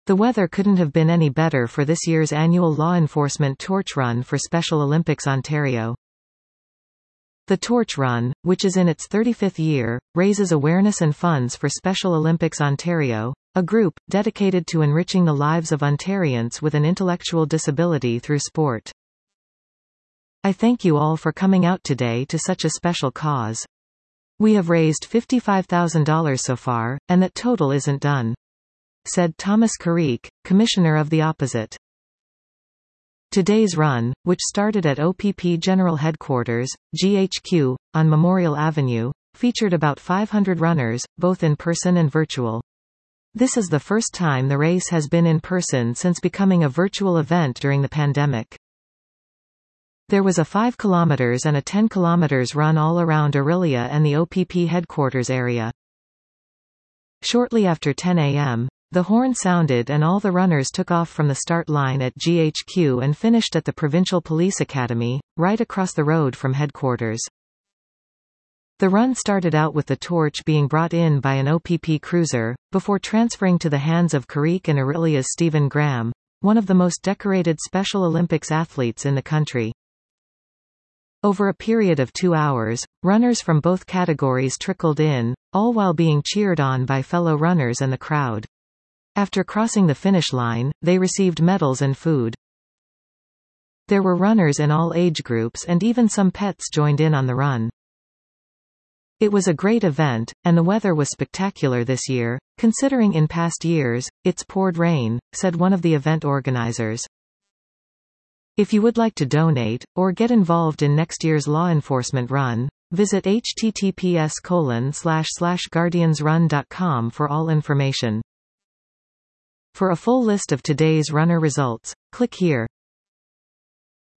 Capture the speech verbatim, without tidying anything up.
The weather couldn't have been any better for this year's annual law enforcement torch run for Special Olympics Ontario. The Torch Run, which is in its thirty-fifth year, raises awareness and funds for Special Olympics Ontario, a group dedicated to enriching the lives of Ontarians with an intellectual disability through sport. I thank you all for coming out today to such a special cause. We have raised fifty-five thousand dollars so far, and that total isn't done," said Thomas Carrique, Commissioner of the Opposite. Today's run, which started at O P P General Headquarters, G H Q, on Memorial Avenue, featured about five hundred runners, both in person and virtual. This is the first time the race has been in person since becoming a virtual event during the pandemic. There was a five kilometers and a ten kilometers run all around Orillia and the O P P headquarters area. Shortly after ten A M, the horn sounded and all the runners took off from the start line at G H Q and finished at the Provincial Police Academy, right across the road from headquarters. The run started out with the torch being brought in by an O P P cruiser, before transferring to the hands of Carrique and Orillia's Stephen Graham, one of the most decorated Special Olympics athletes in the country. Over a period of two hours, runners from both categories trickled in, all while being cheered on by fellow runners and the crowd. After crossing the finish line, they received medals and food. There were runners in all age groups and even some pets joined in on the run. It was a great event, and the weather was spectacular this year, considering in past years, it's poured rain, said one of the event organizers. If you would like to donate, or get involved in next year's law enforcement run, visit h t t p s colon slash slash guardians run dot com for all information. For a full list of today's runner results, click here.